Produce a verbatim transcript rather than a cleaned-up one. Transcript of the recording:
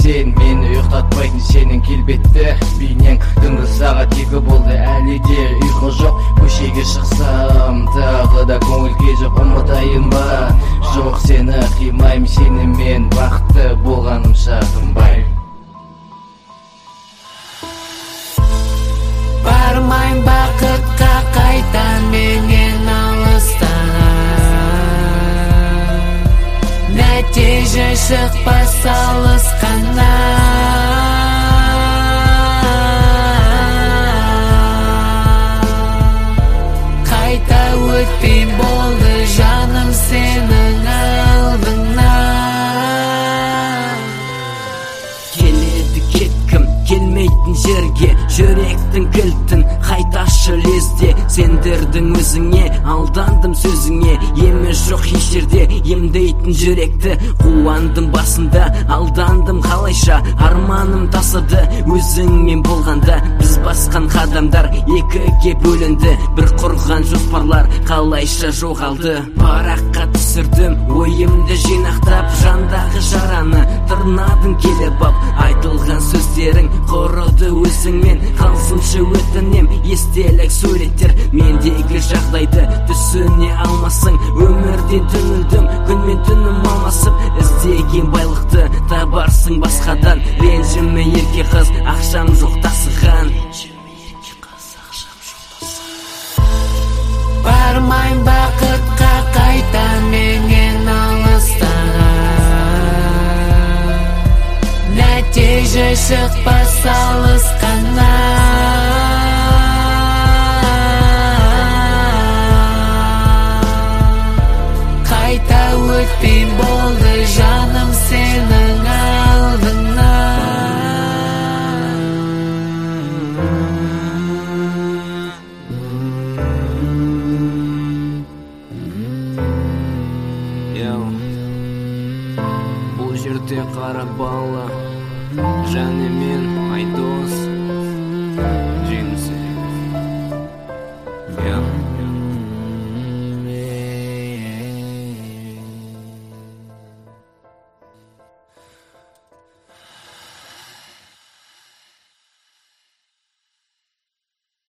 сен мені ұйықтатпайтын сенің келбетті бейнең. Түнгі сағат екі болды, әлі де ұйқы жоқ. Көшеге шықсам тағы да көңілге жоқ. Ұмытайын ба? Жоқ, сені қимайым, сені мен бақытты болғанымша қымбай. Бармайым бақытқа қайта менен алыстаған, нәтиже шықпас алысқаннан. Қайта өтпей болды жаным сенің алдыңнан. Келеді кеткім келмейтін жерге, жүректің кілтін қайташы лезде. Сендердің өзіңе алдандым сөзіңе, емес жоқ еш жерде емдейтін жүректі. Қуандым басында, алдандым қалайша, арманым тасыды өзіңмен болғанда. Біз басқан қадамдар екіге бөлінді, бір құрған жоспарлар қалайша жоғалды. Параққа түсірдім ойымды жинақтап, жандағы жараны тырнадың келіп ап. Айтылған сөздерің құрыды өзіңмен, қалсыншы өтінем естелік суреттер. Мендегі жағдайды түсіне алмасың, өмірден түңілдім, күнмен түнім алмасып. Іздеген байлықты табарсың басқадан, ренжіме ерке қыз, ақшам жоқ тасыған. Бармайым бақытқа қайта менен алыстаған, нәтиже шықпас алысқаннан. Қайта өтпей болды жаным сенің алдыңнан. Бұл жерде қара бала және мен Айдос.